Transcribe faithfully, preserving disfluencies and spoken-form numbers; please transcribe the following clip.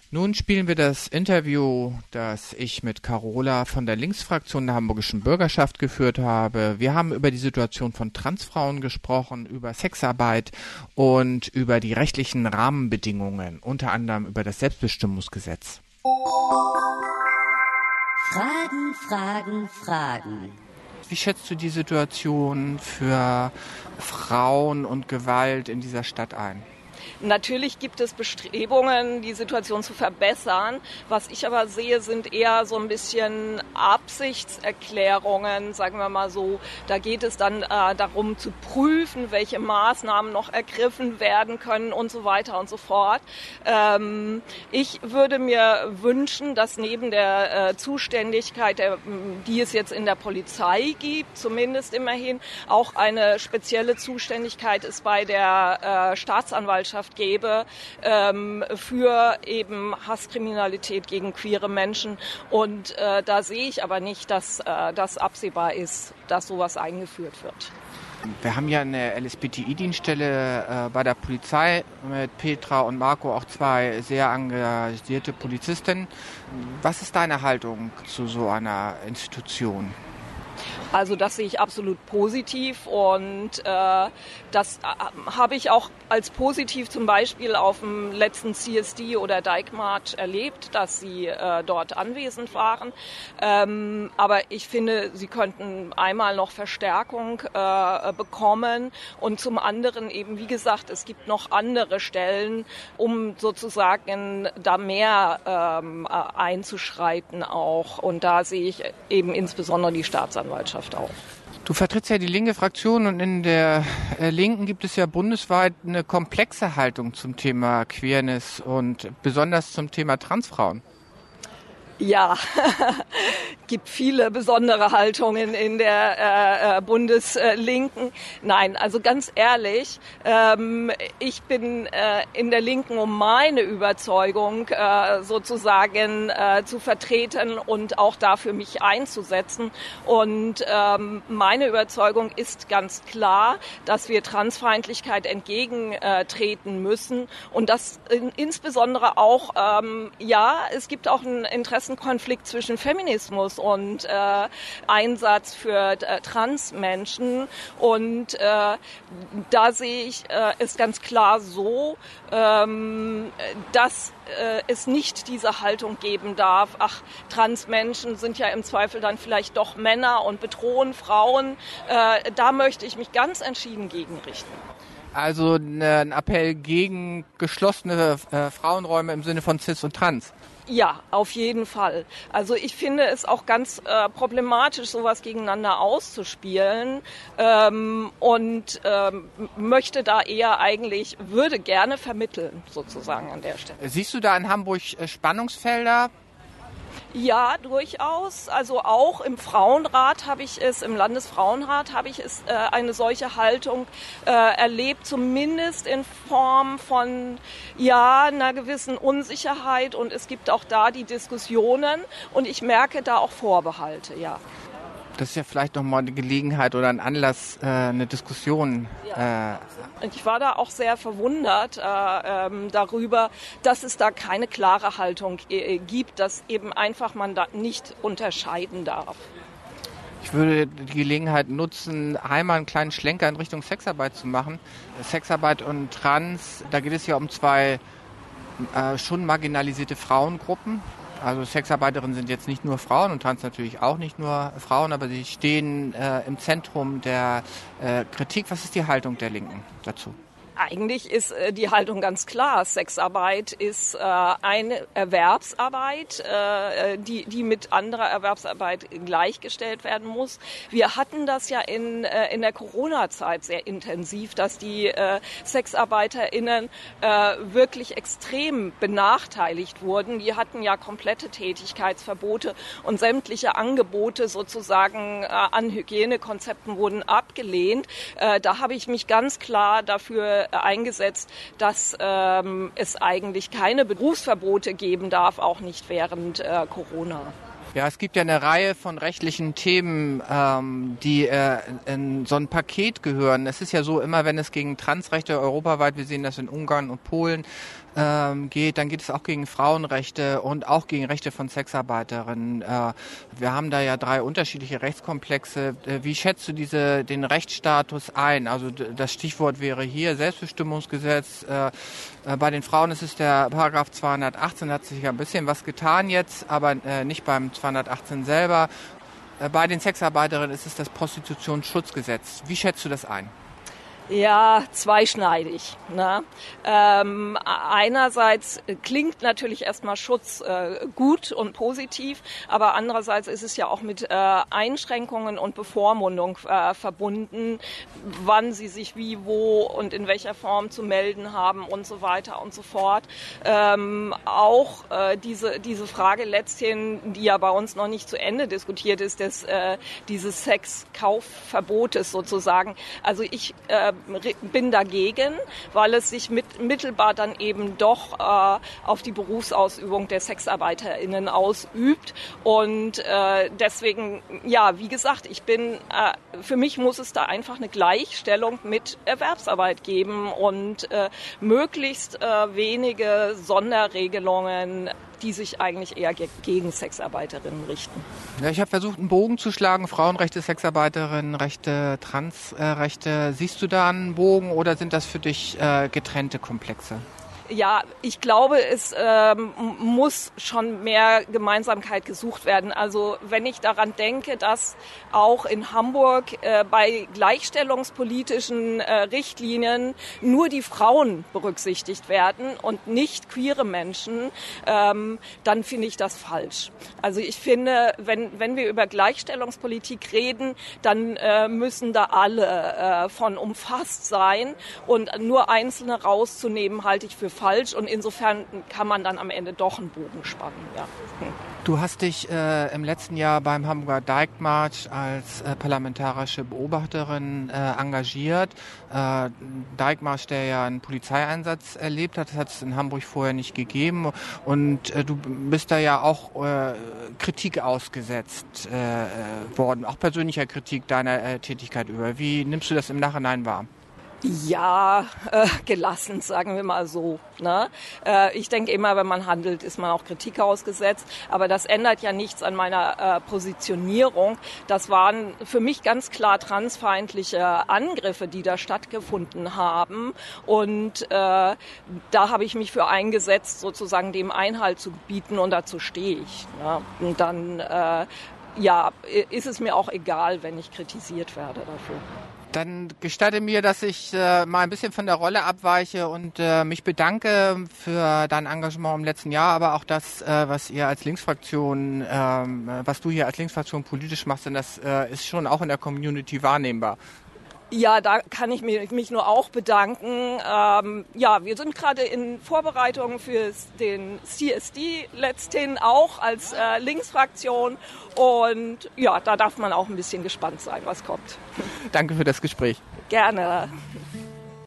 Nun spielen wir das Interview, das ich mit Carola von der Linksfraktion der Hamburgischen Bürgerschaft geführt habe. Wir haben über die Situation von Transfrauen gesprochen, über Sexarbeit und über die rechtlichen Rahmenbedingungen, unter anderem über das Selbstbestimmungsgesetz. Fragen, Fragen, Fragen. Wie schätzt du die Situation für Frauen und Gewalt in dieser Stadt ein? Natürlich gibt es Bestrebungen, die Situation zu verbessern. Was ich aber sehe, sind eher so ein bisschen Absichtserklärungen, sagen wir mal so. Da geht es dann äh, darum zu prüfen, welche Maßnahmen noch ergriffen werden können und so weiter und so fort. Ähm, ich würde mir wünschen, dass neben der äh, Zuständigkeit, der, die es jetzt in der Polizei gibt, zumindest immerhin, auch eine spezielle Zuständigkeit ist bei der äh, Staatsanwaltschaft gebe ähm, für eben Hasskriminalität gegen queere Menschen. Und äh, da sehe ich aber nicht, dass äh, das absehbar ist, dass sowas eingeführt wird. Wir haben ja eine L S B T I-Dienststelle äh, bei der Polizei mit Petra und Marco, auch zwei sehr engagierte Polizisten. Was ist deine Haltung zu so einer Institution? Also das sehe ich absolut positiv und äh, das äh, habe ich auch als positiv zum Beispiel auf dem letzten C S D oder Dyke March erlebt, dass sie äh, dort anwesend waren. Ähm, aber ich finde, sie könnten einmal noch Verstärkung äh, bekommen und zum anderen eben, wie gesagt, es gibt noch andere Stellen, um sozusagen da mehr ähm, einzuschreiten auch. Und da sehe ich eben insbesondere die Staatsanwaltschaft auch. Du vertrittst ja die linke Fraktion und in der äh, Linken gibt es ja bundesweit eine komplexe Haltung zum Thema Queerness und besonders zum Thema Transfrauen. Ja, gibt viele besondere Haltungen in der äh, Bundeslinken. Nein, also ganz ehrlich, ähm, ich bin äh, in der Linken, um meine Überzeugung äh, sozusagen äh, zu vertreten und auch dafür mich einzusetzen. Und ähm, meine Überzeugung ist ganz klar, dass wir Transfeindlichkeit entgegentreten müssen und das in, insbesondere auch, ähm, ja, es gibt auch ein Interesse Konflikt zwischen Feminismus und äh, Einsatz für äh, Transmenschen. Und äh, da sehe ich äh, es ganz klar so, ähm, dass äh, es nicht diese Haltung geben darf, ach, Transmenschen sind ja im Zweifel dann vielleicht doch Männer und bedrohen Frauen. Äh, da möchte ich mich ganz entschieden gegen richten. Also ein Appell gegen geschlossene äh, Frauenräume im Sinne von Cis und Trans. Ja, auf jeden Fall. Also ich finde es auch ganz äh, problematisch, sowas gegeneinander auszuspielen ähm, und ähm, möchte da eher eigentlich, würde gerne vermitteln sozusagen an der Stelle. Siehst du da in Hamburg äh, Spannungsfelder? Ja, durchaus. Also auch im Frauenrat habe ich es, im Landesfrauenrat habe ich es, äh, eine solche Haltung äh, erlebt, zumindest in Form von, ja, einer gewissen Unsicherheit. Und es gibt auch da die Diskussionen und ich merke da auch Vorbehalte, ja. Das ist ja vielleicht nochmal eine Gelegenheit oder ein Anlass, äh, eine Diskussion. Ja. Äh, Und ich war da auch sehr verwundert äh, ähm, darüber, dass es da keine klare Haltung äh, gibt, dass eben einfach man da nicht unterscheiden darf. Ich würde die Gelegenheit nutzen, einmal einen kleinen Schlenker in Richtung Sexarbeit zu machen. Sexarbeit und Trans, da geht es ja um zwei äh, schon marginalisierte Frauengruppen. Also Sexarbeiterinnen sind jetzt nicht nur Frauen und Trans natürlich auch nicht nur Frauen, aber sie stehen äh, im Zentrum der äh, Kritik. Was ist die Haltung der Linken dazu? Eigentlich ist äh, die Haltung ganz klar. Sexarbeit ist äh, eine Erwerbsarbeit, äh, die, die mit anderer Erwerbsarbeit gleichgestellt werden muss. Wir hatten das ja in, äh, in der Corona-Zeit sehr intensiv, dass die äh, SexarbeiterInnen äh, wirklich extrem benachteiligt wurden. Die hatten ja komplette Tätigkeitsverbote und sämtliche Angebote sozusagen äh, an Hygienekonzepten wurden abgelehnt. Äh, da habe ich mich ganz klar dafür eingesetzt, dass ähm, es eigentlich keine Berufsverbote geben darf, auch nicht während äh, Corona. Ja, es gibt ja eine Reihe von rechtlichen Themen, ähm, die äh, in so ein Paket gehören. Es ist ja so, immer wenn es gegen Transrechte europaweit, wir sehen das in Ungarn und Polen, ähm, geht, dann geht es auch gegen Frauenrechte und auch gegen Rechte von Sexarbeiterinnen. Äh, wir haben da ja drei unterschiedliche Rechtskomplexe. Äh, wie schätzt du diese, den Rechtsstatus ein? Also d- das Stichwort wäre hier Selbstbestimmungsgesetz. Äh, äh, bei den Frauen ist es der Paragraph zweihundertachtzehn, hat sich ja ein bisschen was getan jetzt, aber äh, nicht beim zweihundertachtzehn selber. Äh, bei den Sexarbeiterinnen ist es das Prostitutionsschutzgesetz. Wie schätzt du das ein? Ja, zweischneidig. Ne? Ähm, einerseits klingt natürlich erstmal Schutz äh, gut und positiv, aber andererseits ist es ja auch mit äh, Einschränkungen und Bevormundung äh, verbunden, wann sie sich wie, wo und in welcher Form zu melden haben und so weiter und so fort. Ähm, auch äh, diese, diese Frage letzthin, die ja bei uns noch nicht zu Ende diskutiert ist, des, äh, dieses Sexkaufverbotes sozusagen. Also ich äh, bin dagegen, weil es sich mit, mittelbar dann eben doch äh, auf die Berufsausübung der SexarbeiterInnen ausübt. Und äh, deswegen, ja, wie gesagt, ich bin, äh, für mich muss es da einfach eine Gleichstellung mit Erwerbsarbeit geben und äh, möglichst äh, wenige Sonderregelungen, die sich eigentlich eher ge- gegen Sexarbeiterinnen richten. Ja, ich habe versucht, einen Bogen zu schlagen. Frauenrechte, Sexarbeiterinnen, Rechte, Transrechte. Siehst du da einen Bogen oder sind das für dich äh, getrennte Komplexe? Ja, ich glaube, es ähm, muss schon mehr Gemeinsamkeit gesucht werden. Also wenn ich daran denke, dass auch in Hamburg äh, bei gleichstellungspolitischen äh, Richtlinien nur die Frauen berücksichtigt werden und nicht queere Menschen, ähm, dann finde ich das falsch. Also ich finde, wenn, wenn wir über Gleichstellungspolitik reden, dann äh, müssen da alle äh, von umfasst sein und nur Einzelne rauszunehmen, halte ich für falsch und insofern kann man dann am Ende doch einen Bogen spannen. Ja. Hm. Du hast dich äh, im letzten Jahr beim Hamburger Dijkmarsch als äh, parlamentarische Beobachterin äh, engagiert. Äh, Dijkmarsch, der ja einen Polizeieinsatz erlebt hat, das hat es in Hamburg vorher nicht gegeben. Und äh, du bist da ja auch äh, Kritik ausgesetzt äh, worden, auch persönlicher Kritik deiner äh, Tätigkeit über. Wie nimmst du das im Nachhinein wahr? Ja, äh, gelassen, sagen wir mal so. Ne? Äh, ich denke immer, wenn man handelt, ist man auch Kritik ausgesetzt. Aber das ändert ja nichts an meiner äh, Positionierung. Das waren für mich ganz klar transfeindliche Angriffe, die da stattgefunden haben. Und äh, da habe ich mich für eingesetzt, sozusagen dem Einhalt zu gebieten. Und dazu stehe ich. Ne? Und dann äh, ja, ist es mir auch egal, wenn ich kritisiert werde dafür. Dann gestatte mir, dass ich äh, mal ein bisschen von der Rolle abweiche und äh, mich bedanke für dein Engagement im letzten Jahr, aber auch das, äh, was ihr als Linksfraktion, ähm, was du hier als Linksfraktion politisch machst, denn das äh, ist schon auch in der Community wahrnehmbar. Ja, da kann ich mich nur auch bedanken. Ähm, ja, wir sind gerade in Vorbereitungen für den C S D letzthin auch als äh, Linksfraktion. Und ja, da darf man auch ein bisschen gespannt sein, was kommt. Danke für das Gespräch. Gerne.